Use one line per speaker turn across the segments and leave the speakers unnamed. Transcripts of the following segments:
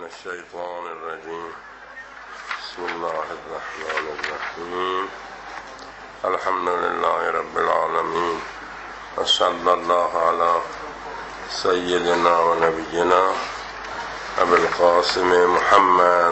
الشيطان الرجيم. بسم الله الرحمن الرحيم. الحمد لله رب العالمين، وصلى الله على سيدنا ونبينا أبي القاسم محمد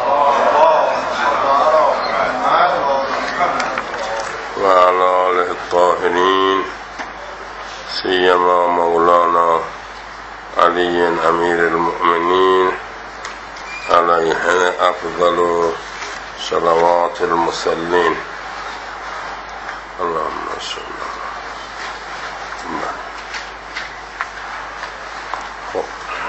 وعلى آله الطاهرين، سيما مولانا علي أمير المؤمنين عليه أفضل صلوات المصلين. اللهم صل على.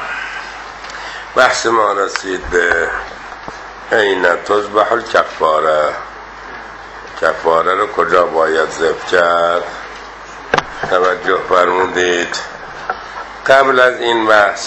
بحث ما رسید به این تذبح الکفاره. کفاره رو کجا باید ذبح کرد؟ توجه فرمودید. قبل از این بحث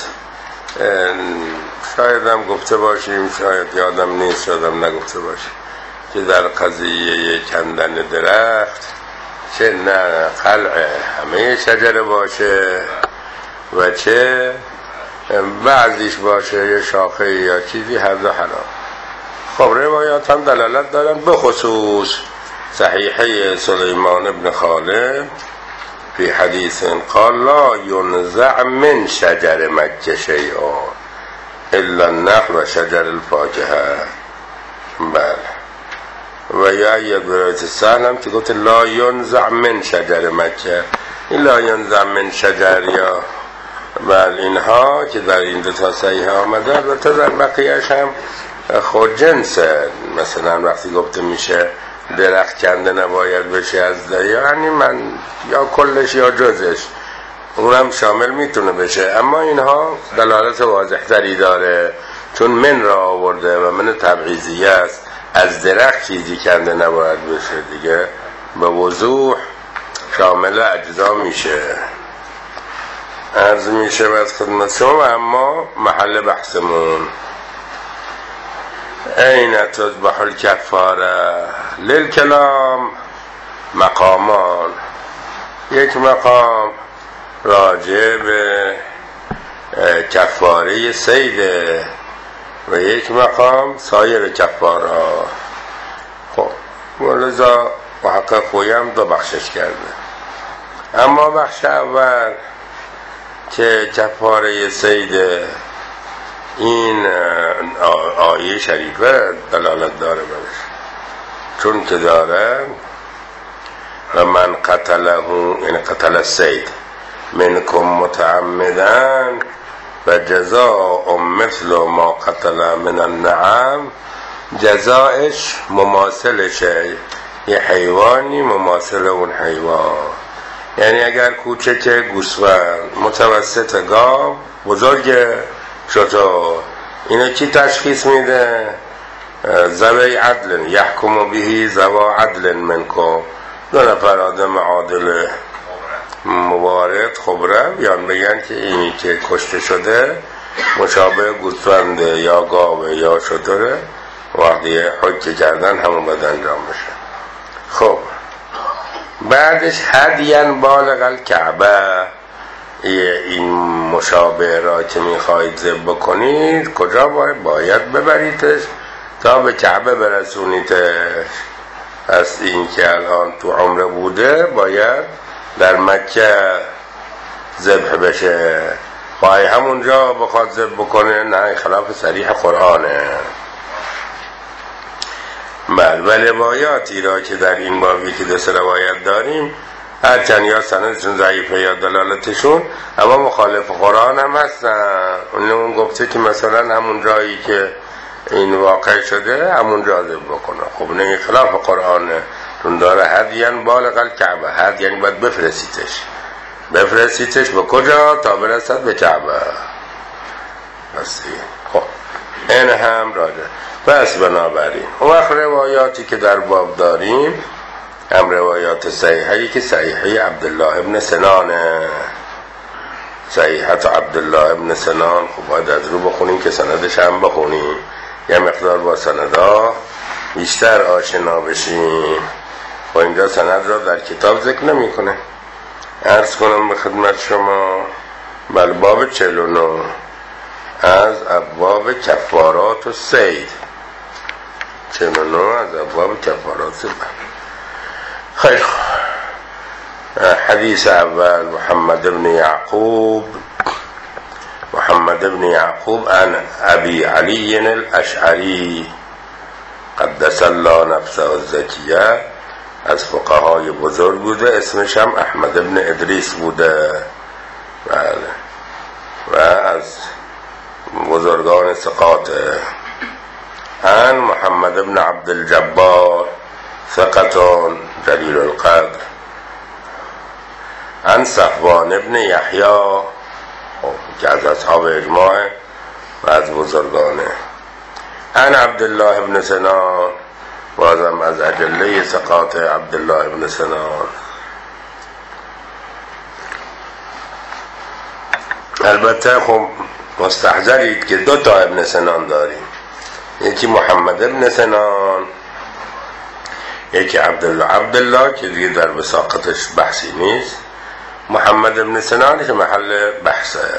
شاید هم گفته باشیم، شاید یادم نیست، یادم نگفته باشیم که در قضیه کندن درخت چه نه قلع همه شجره باشه و چه بعضیش باشه یه شاخه یا چیزی، هر دو حرام. خب روایات هم دلالت دارن، به خصوص صحیحه سلیمان ابن خالد فی حدیث قال لا ینزع من شجر مکه شیء الا النخل و شجر الفاکهه. بله. و یا برایت سهلم که گفت لا ینزع من شجر مکه. این لا ینزع من شجر یا بله اینها که در این دو تا صحیح آمده، البته در بقیهش هم خود جنسه. مثلا وقتی گفته میشه درخت کنده نباید بشه از یعنی من یا کلش یا جزش، اونم شامل میتونه بشه، اما اینها دلالت واضح تری داره چون من را آورده و من تبعیضیه است. از درخت چیزی کنده نباید بشه دیگه به وضوح شامل اجزا میشه. عرض میشه از خدمت شما. اما محل بحثمون این تذبح الکفاره. للکلام مقامان. یک مقام راجع به کفاره صیده و یک مقام سایر کفاره. خب ولذا محقق خویم دو بخشش کرده. اما بخش اول که کفاره صیده، این آیه شریفه دلالت داره برش، چون که داره و من قتله، یعنی قتل الصید منکم متعمدا و جزاء مثل ما قتل من النعم. جزایش مماثلشه، یه حیوانی مماثل اون حیوان. یعنی اگر کوچک گوسفند، متوسط گاو، بزرگ شتر، اینو کی تشخیص میده؟ ذوی عدل یحکم به ذوا عدل منکم. دو نفر آدم عادل موارد خبره بیان بگن که اینی که کشته شده مشابه گوسفند یا گاو یا شتره، وقتی حکم کردن همون باید انجام بشه. خب بعدش هدین بالغ الکعبه. این مشابه را که میخواهید ذبح بکنید کجا باید ببریدش تا به کعبه برسونیدش. پس این که الان تو عمره بوده باید در مکه ذبح بشه. خواهی همونجا بخواد ذبح بکنه نه، خلاف صریح قرآنه. بله. و روایاتی را که در این بابی که دو سه روایت داریم، هرچند یا سندشون ضعیفه یا دلالتشون، اما مخالف قرآن هم هستن. اون گفته که مثلا همون جایی که این واقع شده همون جا ذبح بکنه. خب نه، خلاف قرآنه، چون داره هدین بالغ الکعبه. هد یعنی باید بفرستیتش به کجا؟ تا برسد به کعبه. خب این هم راجع. پس بنابراین اون وقت روایاتی که در باب داریم هم روایات صحیحی که صحیحه عبدالله ابن سنانه. صحیحت عبدالله ابن سنان خب باید از رو بخونیم که سندش هم بخونیم، یه مقدار با سندا بیشتر آشنا بشیم. و اینجا سند را در کتاب ذکر نمی کنه. عرض کنم به خدمت شما باب 49 از ابواب کفارات و صید. 49 از ابواب کفارات و خیر. حدیث اول محمد بن یعقوب عن ابی علی الاشعری قدس الله نفسه الزکیه، از فقهای بزرگ بوده، اسمش هم احمد بن ادریس بوده. بله. و از بزرگان ثقات. عن محمد بن عبد الجبار ثقة جلیل القدر. عن صفوان بن یحیی که از اصحاب اجماع و از بزرگانه. عن عبدالله بن سنان، بازم از اجله ثقات عبدالله بن سنان. البته خب مستحضرید که 2 تا ابن سنان داریم، یکی محمد ابن سنان، یکی عبدالله که دیگه در وثاقتش بحثی نیست. محمد ابن سنان که محل بحثه.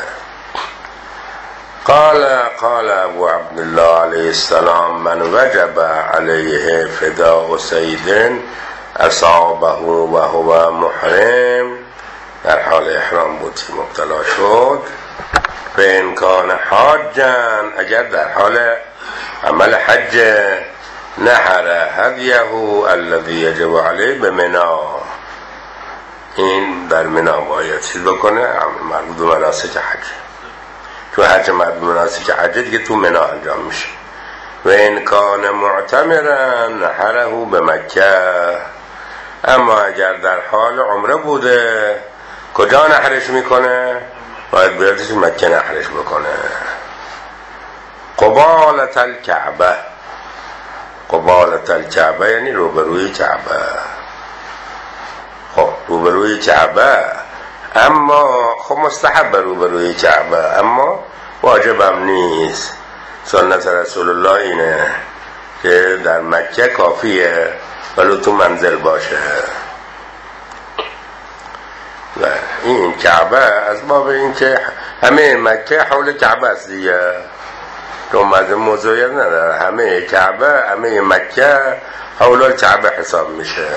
قال ابو عبدالله علیه السلام من وجب علیه فداء سید اصابه و هو محرم، در حال احرام بود که مبتلا شد. به امکان حاجن، اگر در حال عمل حج، نحر هدیه الذی یجب علیه به منا، این در منا باید چیز بکنه، مربوط به مناسک حج، چون حج مربوط به مناسک حج دیگه تو منا انجام میشه. و این کان معتمرا نحره به مکه، اما اگر در حال عمره بوده کجا نحرش میکنه؟ باید بیادش مکه نحرش بکنه. قبالت الکعبه یعنی روبروی کعبه. خب روبروی کعبه، اما خب مستحب روبروی کعبه، اما واجبم نیست. سنت رسول الله اینه که در مکه کافیه ولو تو منزل باشه. و این کعبه از باب این که همه مکه حول کعبه است دیگه، چون موضوعیت نداره، همه کعبه، همه مکه حول کعبه حساب میشه.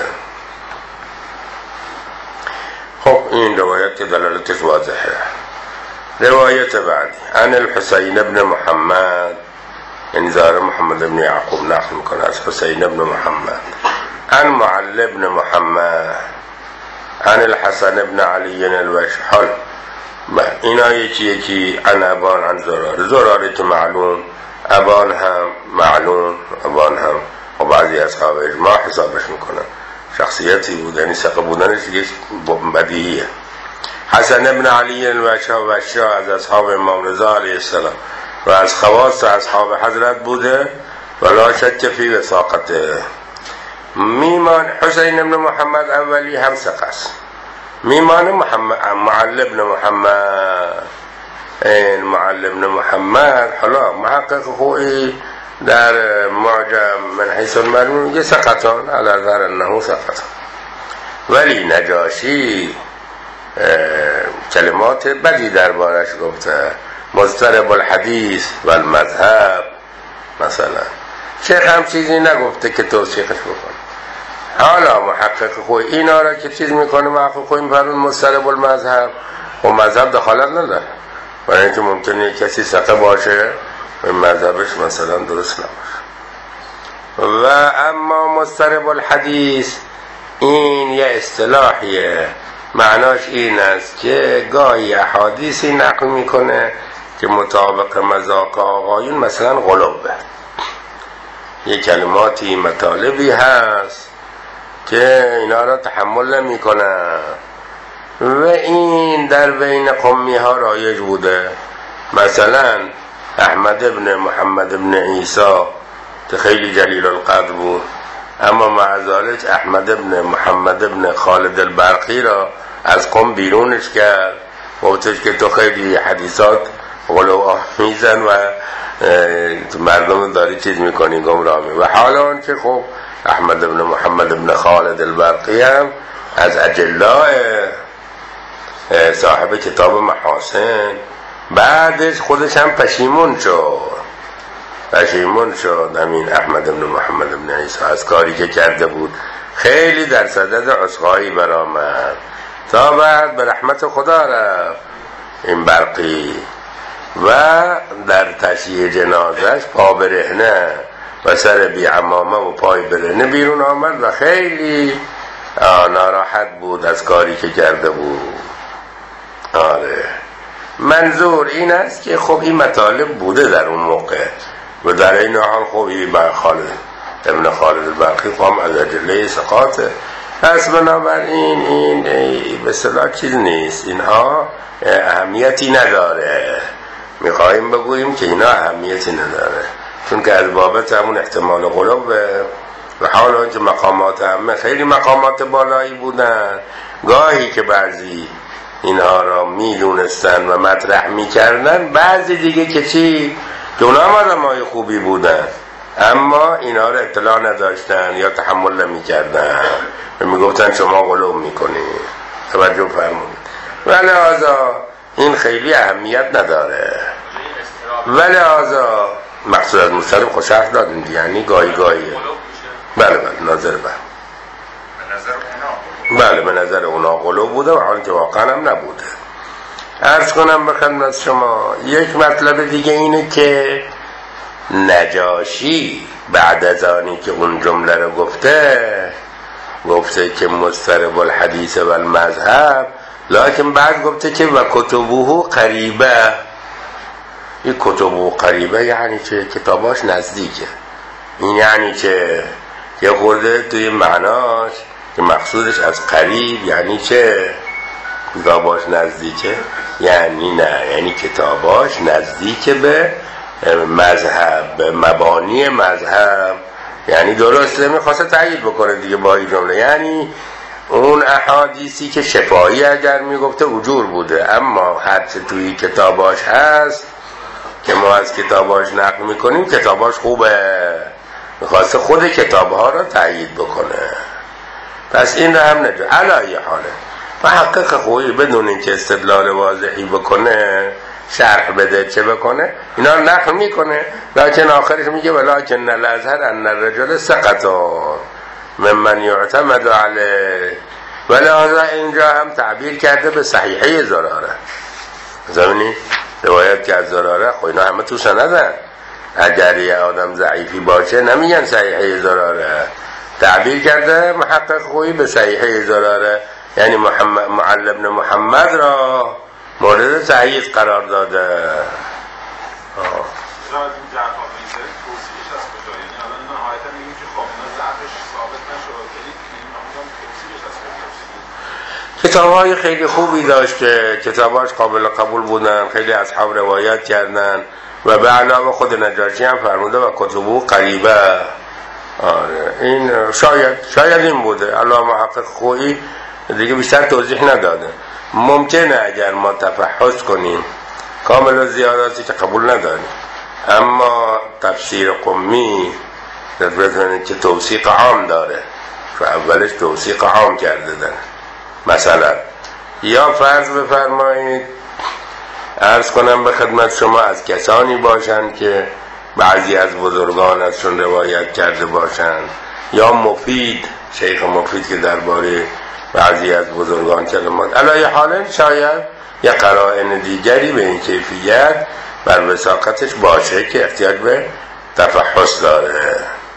خب این روایت که دلالتش واضحه. روایت بعدی عن الحسین ابن محمد، یعنی ظاهر محمد بن یعقوب نقل میکنه از حسین ابن محمد. عن معل ابن محمد عن الحسن ابن علی الوشحل. اینا یکی عن ابان عن زراره که معلوم، ابان هم معلوم، ابان هم و بعضی اصحاب اجماع حسابش میکنن، شخصیتی بودنی ثقه بودنش دیگه بدیهیه. حسن ابن علی الوشحل از اصحاب امام رضا علیه السلام و از خواص اصحاب حضرت بوده ولا شک فی وثاقته. میمان حسین ابن محمد اولی هم ثقه است. میمان معل ابن محمد، این معل ابن محمد حالا محقق خویی در معجم من حیث المرموم میگه ثقتان، علی ظاهر انه ثقتان، ولی نجاشی کلمات بدی دربارش گفته، مضطرب الحدیث و المذهب مثلا. شیخ هم چیزی نگفته که توصیقش بکنه. حالا محقق خوی اینا را که چیز میکنه، محقق خوی میفرمون مضطرب المذهب، و مذهب دخالت نداره، برای اینکه ممکنه کسی ثقه باشه و مذهبش مثلا درست نباشه. و اما مضطرب الحدیث این یه اصطلاحیه، معناش این است که گاهی احادیثی نقل میکنه که مطابق مذاق آقایون مثلا غلوبه، یه کلماتی مطالبی هست که اینا را تحمل نمی کنن و این در بین قومی ها رایج بوده. مثلا احمد ابن محمد ابن عیسی که خیلی جلیل القدر بود، اما مع ذلك احمد ابن محمد ابن خالد البرقی را از قوم بیرونش کرد، گفتش که تو خیلی حدیثات غلو میزن و مردم داری چیز میکنی، گمراه می. و حالا اون که خب احمد ابن محمد ابن خالد البرقی هم از اجلاء صاحب کتاب محاسن بعدش خودش هم پشیمون شد همین احمد بن محمد بن عیسی از کاری که کرده بود. خیلی در صدد عذرخواهی برآمد تا بعد به رحمت خدا رفت این برقی و در تشییع جنازش پا برهنه و سر بی عمامه و پای برهنه بیرون آمد و خیلی ناراحت بود از کاری که کرده بود. آره منظور این است که خب این مطالب بوده در اون موقع و در این حال خب این خالد ابن خالد البرقی خب از اجله ثقاته. پس بنابراین این به اصطلاح چیز نیست، اینها اهمیتی نداره. میخواییم بگوییم که اینا اهمیتی نداره چون که از بابت همون احتمال قلوب و حال آنکه مقامات همه خیلی مقامات بالایی بودن، گاهی که بعضی اینها را میدونستن و مطرح میکردن، بعضی دیگه که چی که اونا هم آدمای خوبی بودن اما اینا را اطلاع نداشتن یا تحمل نمیکردن و میگفتن شما غلو میکنید. توجه فرمونید. ولهذا این خیلی اهمیت نداره. ولهذا مقصود از مشترک خوشحف دادن یعنی گاهی بله ناظر بله به نظر اونا غلو بوده و حال که واقعا هم نبوده. عرض کنم به خدمت شما یک مطلب دیگه اینه که نجاشی بعد از آنی که اون جمله رو گفته که مضطرب الحدیث و المذهب، لکن بعد گفته که و کتبوه قریبه. این کتبوه قریبه یعنی چه؟ کتاباش نزدیکه. این یعنی که یه خورده توی معناش که مقصودش از قریب یعنی چه؟ کتاباش نزدیکه یعنی نه، یعنی کتاباش نزدیکه به مذهب، به مبانی مذهب. یعنی درسته میخواسته تأیید بکنه دیگه با این جمله، یعنی اون احادیثی که شفایی اگر میگفته اجور بوده، اما هرچه توی کتاباش هست که ما از کتاباش نقل میکنیم کتاباش خوبه، میخواسته خود کتابها را تأیید بکنه. پس این را هم نجا علایه حاله محقق خوبی بدون اینکه استدلال واضحی بکنه، شرح بده چه بکنه، اینا رو نقل میکنه، لکن آخرش میگه ولکن الازهر ان الرجل سقطون ممن یعتمد علیه. ولهذا اینجا هم تعبیر کرده به صحیحه زراره. زمینی روایت که از زراره خب اینا همه تو سندن، اگر یه آدم ضعیفی باشه نمیگن صحیحه زراره. تعبیر کرده محقق خوبی به صحیحه زراره، یعنی معل ابن محمد را مورد تأیید قرار داده. کتاب‌های خیلی خوبی داشته، کتاباش قابل قبول بودن، خیلی اصحاب روایت کردن و به علاوه خود نجاشی هم فرموده و کتبو قریبه. آره این شاید این بوده. الله محقق خویی دیگه بیشتر توضیح نداده. ممکنه اگر ما تفحص کنیم کامل و زیاداتی که قبول نداریم، اما تفسیر قمی بدونید که توثیق عام داره و اولش توثیق عام کرده داره. مثلا یا فرض بفرمایید عرض کنم به خدمت شما از کسانی باشند که بعضی از بزرگان ازشون روایت کرده باشند، یا مفید شیخ مفید که درباره بعضی از بزرگان کلمات علی حال شاید یا قرائن دیگری به این کیفیت بر وثاقتش باشه که احتیاج به تفحص داره.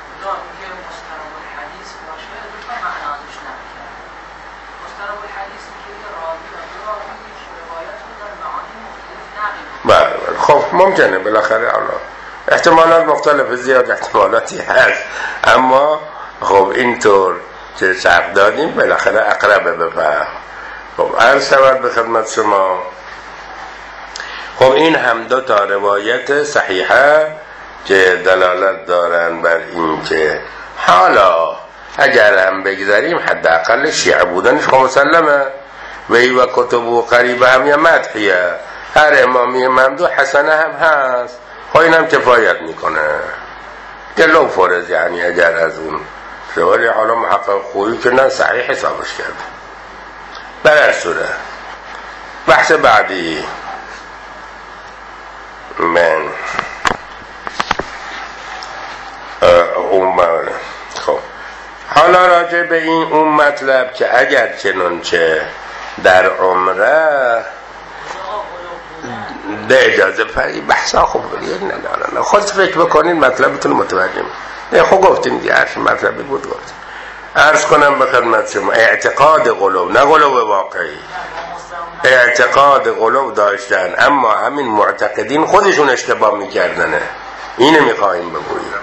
بله خب ممکنه بالاخره احتمالات مختلف، زیاد احتمالاتی هست، اما خب اینطور که شرح دادیم بالاخره اقربه به فهم. خب عرض شود به خدمت شما، خب این هم دو تا روایت صحیحه که دلالت دارن بر این که حالا اگر هم بگذاریم حداقل شیعه بودنش خب مسلمه، وی و کتب و قریبه هم یا مدحیه، هر امامی ممدوح حسنه هم هست، خب این هم کفایت میکنه دلو فرض، یعنی اگر از اون ولی حالا محقق خویی که نه صحیح حسابش کرده. بر صورت بحث بعدی راجع به این اون مطلب که اگر چنانچه در عمره ده اجازه فری بحثا خوب برید نه خود فکر بکنید مطلبتون متوجه نه خب گفتیم دیگه هر مطلبی بود گفتیم. عرض کنم به خدمت شما اعتقاد غلو نه غلو واقعی، اعتقاد غلو داشتن اما همین معتقدین خودشون اشتباه میکردنه، اینه میخواهیم بگوییم.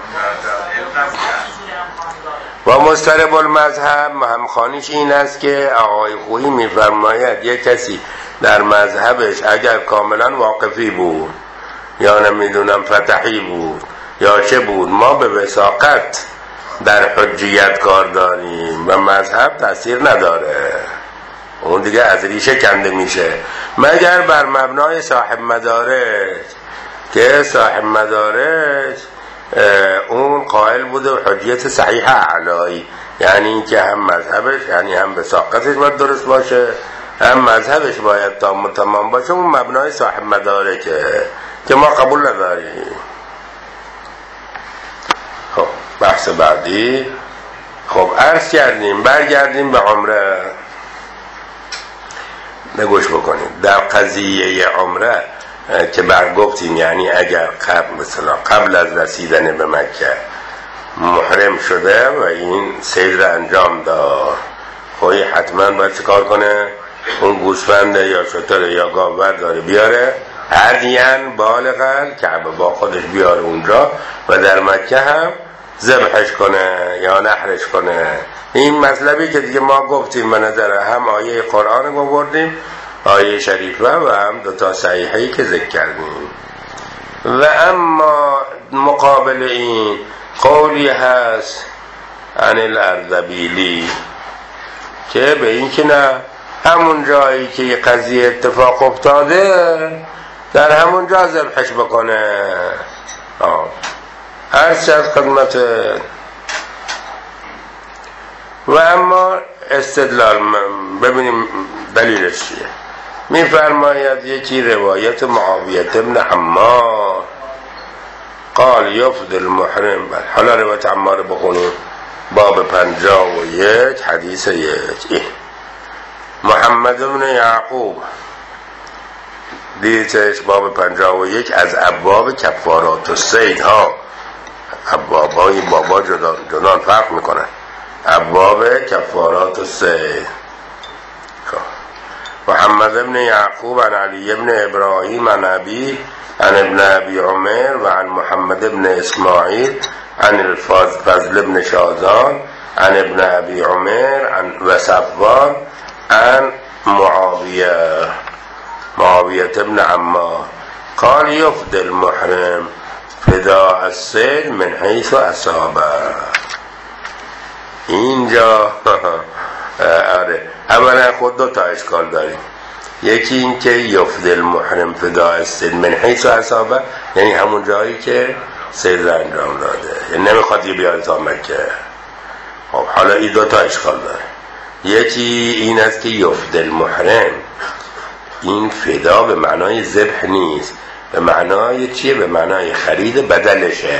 و مضطرب المذهب همخوانیش این است که آقای خویی میفرماید یک کسی در مذهبش اگر کاملا واقفی بود یا نمیدونم فتحی بود یا چه بود، ما به وثاقت در حجیت کار داریم و مذهب تاثیر نداره، اون دیگه از ریشه کنده میشه، مگر بر مبنای صاحب مدارج که صاحب مدارج اون قائل بوده و حجیت صحیح اعلایی، یعنی این که هم مذهبش یعنی هم وثاقتش باید درست باشه هم مذهبش باید تمام باشه، اون مبنای صاحب مدارجه که ما قبول نداریم. خب بحث بعدی. خب عرض کردیم برگردیم به عمره، نگوش بکنیم در قضیه عمره که برگفتیم، یعنی اگر قبل از رسیدن به مکه محرم شده و این سیر را انجام داد، خوی حتما باید چکار کنه؟ اون گوسفند یا شتر یا گاو برداره بیاره هدیان بالغاً کعبه با خودش بیاره اونجا و در مکه هم ذبحش کنه یا نحرش کنه. این مطلبی که دیگه ما گفتیم به نظر هم آیه قرآن رو بردیم، آیه شریفه و هم دوتا صحیحه‌ای که ذکر کردیم. و اما مقابل این قولی هست عن الاردبیلی که به این که نه همون جایی که یه قضیه اتفاق افتاده در همون جا ذبحش بکنه. عرض از خدمت. و اما استدلال ببینیم دلیلش چیه. میفرماید یکی روایت معاویه ابن عمار قال یفد المحرم، حالا روایت عمار بخونیم باب 51 حدیث 1. محمد ابن یعقوب دیتش باب 51 از ابواب کفارات الصید ها، ابوابای بابا جدان فرق میکنن، ابواب کفارات الصید. محمد ابن یعقوب عن علی ابن ابراهیم عن ابی عن ابن ابی عمر و عن محمد ابن اسماعیل عن الفضل ابن شازان عن ابن ابی عمر عن و صفوان عن معاویه ابن عمار قال یفد المحرم فداء الصید من حیث اصابه. اینجا آره اولا خود دو تا اشکال داریم، یکی این که یفد المحرم فداء الصید من حیث اصابه یعنی همون جایی که صید را انجام داده، یعنی نمیخواد یه بیاره تا مکه. خب حالا این دو تا اشکال داره، یکی این است که یفد المحرم این فدا به معنای ذبح نیست، به معنای چیه؟ به معنای خرید بدلشه.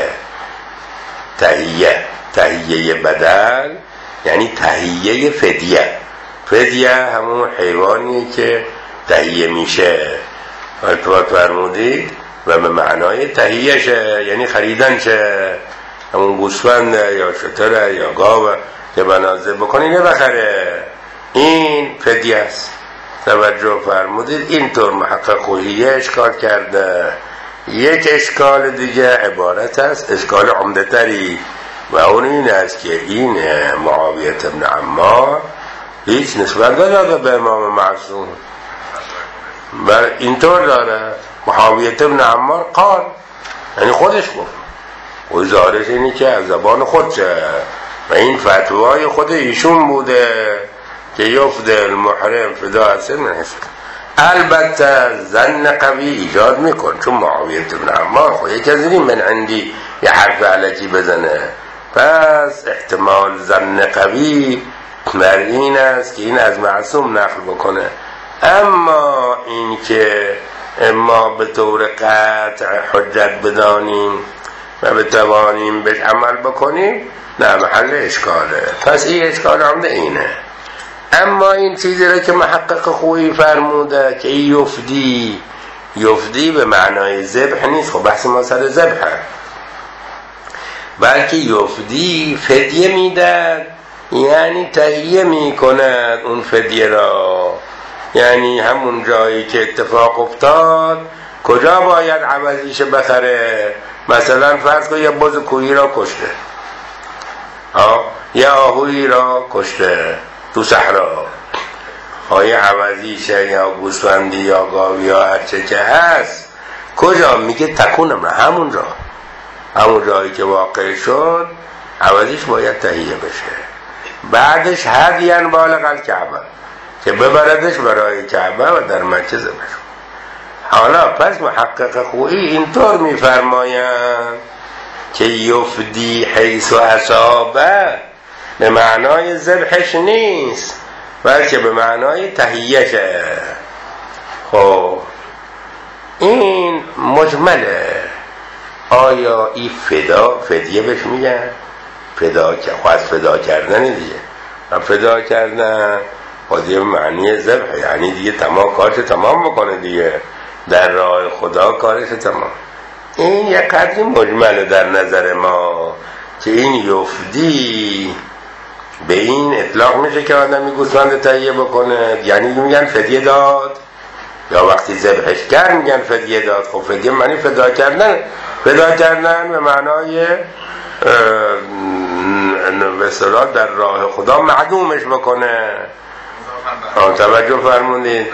تهیه بدل یعنی تهیه فدیه. فدیه همون حیوانی که تهیه میشه البته فرمودید و به معنای تهیه شه یعنی خریدن شه، همون گوسفند یا شتر یا گاو که بنازه بکنی بخره، این فدیه است. توجه فرمودید. اینطور محقق خویی اشکال کرده. یک اشکال دیگه عبارت است اشکال عمده تری و اون این است که این معاویه ابن عمار هیچ نسبت نداره به امام معصوم، بل اینطور داره معاویه ابن عمار قال یعنی خودش گفت و ظاهرش اینی که از زبان خودشه و این فتوای خود ایشون بوده که یفد المحرم فداء الصید من حیث. البته ظن قوی ایجاد میکن چون معاویه ابن عمار خود یک از این من عندی یه حرف علکی بزنه، پس احتمال ظن قوی بر این است که این از معصوم نقل بکنه. اما این که ما به طور قطع حجت بدانیم و بتوانیم بهش عمل بکنیم نه محل اشکاله. پس این اشکال عمده اینه. اما این چیزی را که محقق خویی فرموده که یفدی به معنای ذبح نیست. خب بحث ما سر ذبحه، بلکه یفدی فدیه میدن، یعنی تهیه میکند اون فدیه را، یعنی همون جایی که اتفاق افتاد کجا باید عوضیش بخره. مثلا فرض کن یه بز کوهی را کشته، یه آهویی را کشته تو صحرا، یه عوضیشه یا گوسفندی یا گاوی یا هرچه که هست کجا؟ میگه تکونم، همون جایی که واقع شد عوضیش باید تهیه بشه. بعدش هدیان بالغ الکعبه، که ببردش برای کعبه و در مکه ذبح. حالا پس محقق خویی اینطور میفرمایند که یفدی حیث اصابه به معنای ذبحش نیست، بلکه به معنای تهیهشه. خب این مجمله. آیا این فدیه بهش میگن؟ فدا کردن دیگه. فدا کردن خودی معنی ذبح، یعنی دیگه تمام کارش تمام بکنه دیگه، در راه خدا کارش تمام. این یک قدری مجمله در نظر ما که این یفدی به این اطلاق میشه که آدمی گوسفند تهیه بکنه، یعنی میگن فدیه داد، یا وقتی ذبحش کرد میگن فدیه داد. خب فدیه معنی فدا کردن به معنای به اصطلاح در راه خدا معدومش بکنه. توجه فرمودید؟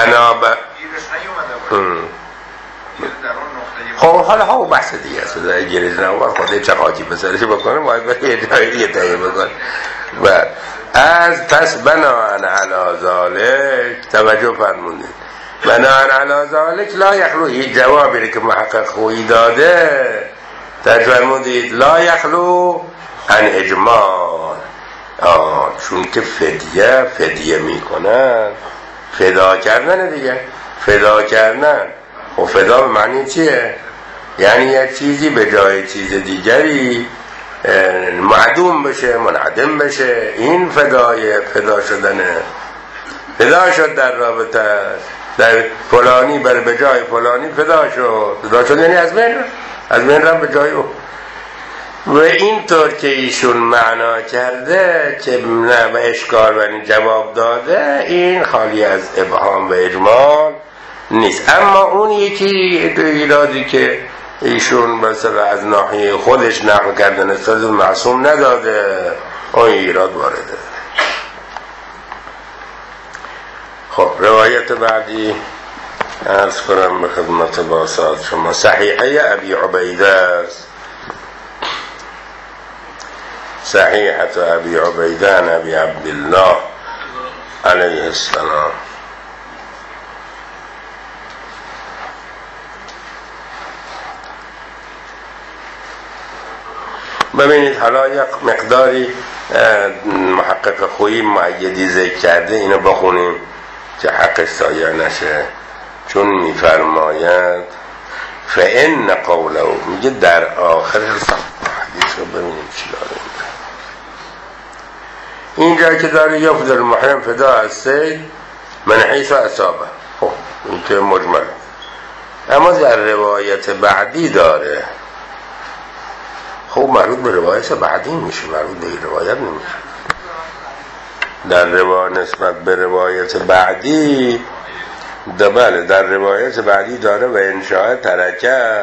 خب حالا بحث دیگه است، گریز نوار خودی چه خاکی بسرش بکنه، باید به یه جایی دیگه تهیه بکنه. و از پس بناهن علی ذالک، توجه فرمودید، بناهن علی ذالک لا یخلو، این جوابی که محقق خویی داده فرمودید لا یخلو عن اجمال. چون که فدیه میکنن، فدا کردن دیگه، فدا کردن. و فدا به معنی چیه؟ یعنی یک چیزی به جای چیز دیگری معدوم بشه، منعدم بشه. این فدا شدنه. فدا شد در رابطه، در فلانی به جای فلانی فدا شد یعنی از بین رفت به جای او. و اینطور که ایشون معنا کرده که نه به اشکال و این جواب داده، این خالی از ابهام و اجمال نیست. اما اون یکی ایرادی که ایشون مثلا از ناحیه خودش نقل کردن استاد معصوم نداده، اون ایراد وارده. خب روایت بعدی عرض کنم به خدمت باسات شما. صحیحه ابی عبیده است، صحیحه ابی عبیده عن ابی عبدالله علیه السلام. ببینید حالا یک مقداری محقق خویی معیدی ذکر کرده، اینو بخونیم که حقش ضایع نشه. چون میفرماید فإن قوله، میگه در آخر حدیث رو ببینیم چی داره اینجا که داره یفد المحرم فدا از سید من حیث اصابه. خب این که مجمل، اما در روایت بعدی داره. خب مربوط به روایت بعدی میشه، مربوط به این روایت نمیشه. در نسبت به روایت بعدی بله، در روایت بعدی داره و انشاء ترکه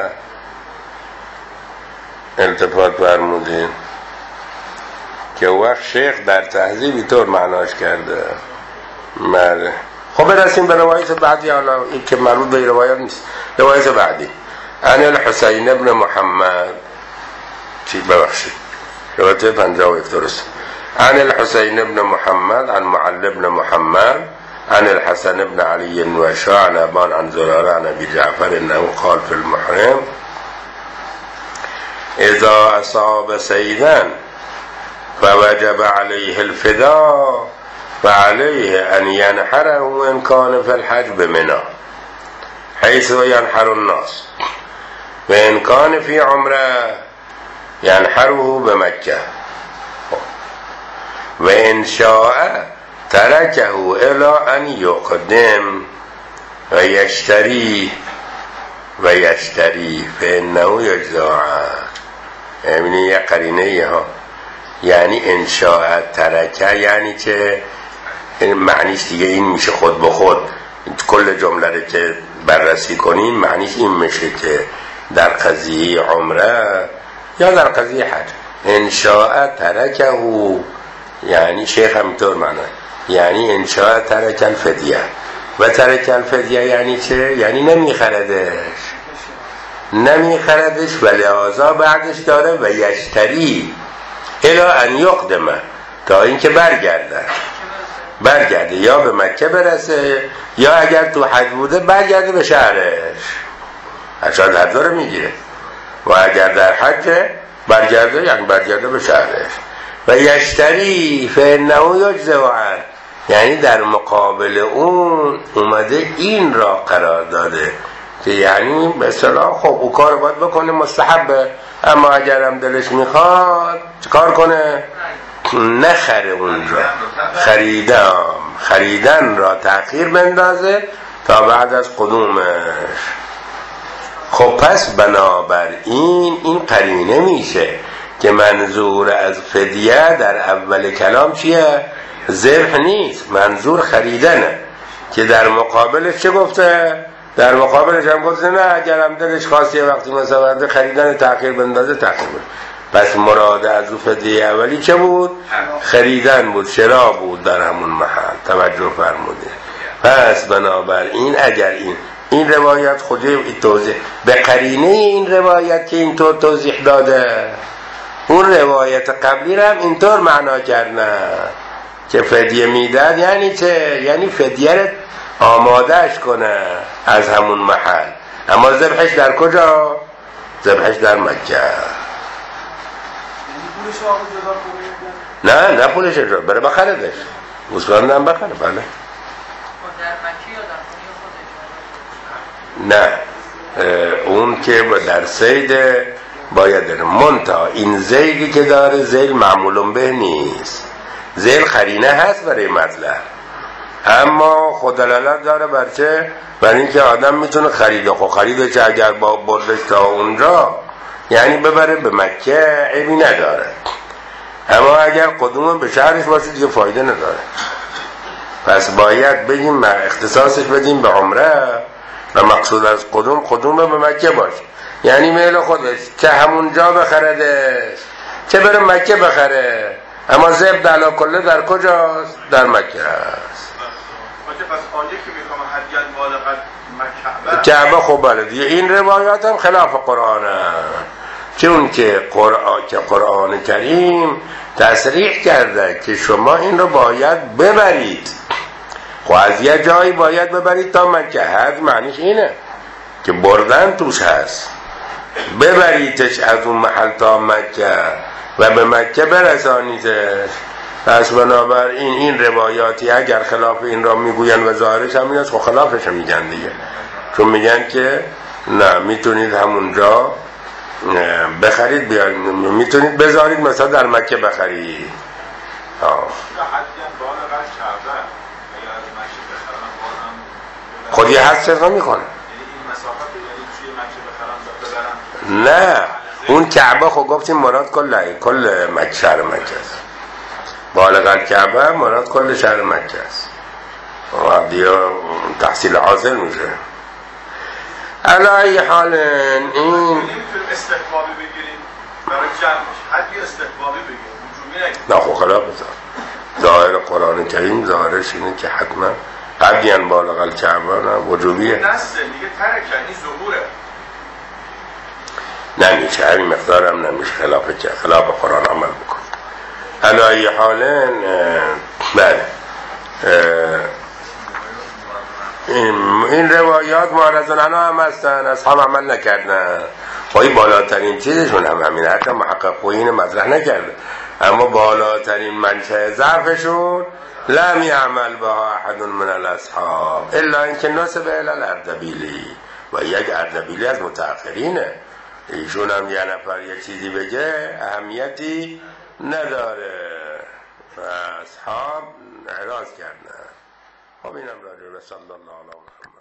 التفات فرمودین که وقت شیخ در تهذیب اینطور معناش کرده. بله خب برسیم به روایت بعدی. حالا این که مربوط به روایت نیست. روایت بعدی عن الحسین ابن محمد، چی ببخشید روایت 51 درست. عن الحسين بن محمد عن معل بن محمد عن الحسن بن علي وشاء عن أبان عن زرارة عن أبي جعفر إنه قال في المحرم إذا أصاب سيدا فوجب عليه الفداء فعليه أن ينحره إن كان في الحج بمنى حيث ينحر الناس، وإن كان في عمره ینحره به مکه و ان شاء ترکه الی ان یقدم و یشتری فانه یجزی عنه. یه قرینه ها، یعنی ان شاء ترکه یعنی که معنیش دیگه این میشه خود به خود. کل جمله رو که بررسی کنیم معنیش این میشه که در قضیه عمره یا در قضیه حج ان شاء ترکه، یعنی شیخ همینطور معنی، یعنی ان شاء ترک الفدیه و ترک الفدیه یعنی چه؟ یعنی نمیخردش و لحاظا بعدش داره و یشتری الی ان یقدمه، تا اینکه برگرده یا به مکه برسه یا اگر تو حج بوده برگرده به شهرش، اشاد حج رو میگیره، و اگر در حج برگرده یعنی برگرده به شهرش. و یشتری فانه یجزی عنه، یعنی در مقابل اون اومده این را قرار داده که یعنی به اصطلاح خب او کار باید بکنه، مستحبه، اما اگرم دلش میخواد کار کنه نخره اونجا، خریدن را تأخیر بندازه تا بعد از قدومش. خب پس بنابراین این قرینه میشه که منظور از فدیه در اول کلام چیه؟ ذبح نیست، منظور خریدنه، که در مقابلش چه گفته؟ در مقابلش هم گفته نه اگرم دلش خواست یه وقتی مثلا خریدن تأخیر بندازه تأخیر بندازه. پس مراد از فدیه اولی چه بود؟ خریدن بود، شرا بود در همون محل. توجه فرمودید. پس بنابراین اگر این روایت خودی توضیح به قرینه این روایت که اینطور توضیح داده، اون روایت قبلی رو هم اینطور معنا کردن که فدیه میداد یعنی چه؟ یعنی فدیه رو آمادهش کنه از همون محل، اما ذبحش در کجا؟ ذبحش در مکه. نه پولش اجرا بره بخردش، گوسفند هم بخره. بله نه اون که در صید باید داره منتها این زیلی که داره زیل معمولون به نیست، زیل قرینه هست برای مطلب، اما خوددلالت داره برچه؟ برای اینکه آدم میتونه خریده، خب خریده چه اگر با بردش تا اونجا یعنی ببره به مکه عیبی نداره، اما اگر قدوم به شهرش باشه دیگه فایده نداره. پس باید بگیم اختصاصش بدیم به عمره و مقصود از قدوم به مکه باشه، یعنی میل خودش که همونجا بخردش چه بره مکه بخره، اما زب دلا کله در کجاست؟ در مکه هست.
پس آیه که میخوام حدیت بالغت
کعبه خب بله دیگه این روایات هم خلاف قرآنه، چون که قرآن کریم تصریح کرده که شما این رو باید ببرید، خب از یه جایی باید ببرید تا مکه. حج معنیش اینه که بردن توش هست، ببریدش از اون محل تا مکه و به مکه برسانیدش. پس بنابراین این روایاتی اگر خلاف این را میگوین و ظاهرش هم این است، خب خلافش هم میگن دیگه، چون میگن که نه میتونید همونجا بخرید بیارید، میتونید بذارید مثلا در مکه بخرید. خود یه حد چرا میکنه؟ نه اون کعبه خب گفتیم مراد کل مکه شهر مکه است، بالغ الکعبه مراد کل شهر مکه است و دیگه تحصیل حاصل میشه. علی حال این
استحبابی بگیریم برای جمعش، حدی استحبابی بگیریم وجوبی نگیریم.
نه خب خلاف ظاهر قرآن کریم ظاهرش اینه که حتما قدیان بالغ الکعبه وجوبیه.
نسل دیگه ترکن این ظهوره،
نمیشه همین مقدار هم نمیشه خلاف قرآن عمل بکن. علی حال بله این روایات معرضن هم هستن، اصحاب عمل نکردن، خواهی بالاترین چیزشون هم همین، حتی محقق این مطرح نکرده، اما بالاترین منشأ ضعفشون لم یعمل بها احد من الاصحاب الا اینکه نسب الی الاردبیلی، و یک اردبیلی از متأخرینه، ایشون هم یه نفر یه چیزی بگه اهمیتی نداره و اصحاب اعراض کردن. خب اینم راجع به صلی الله علیه و محمد.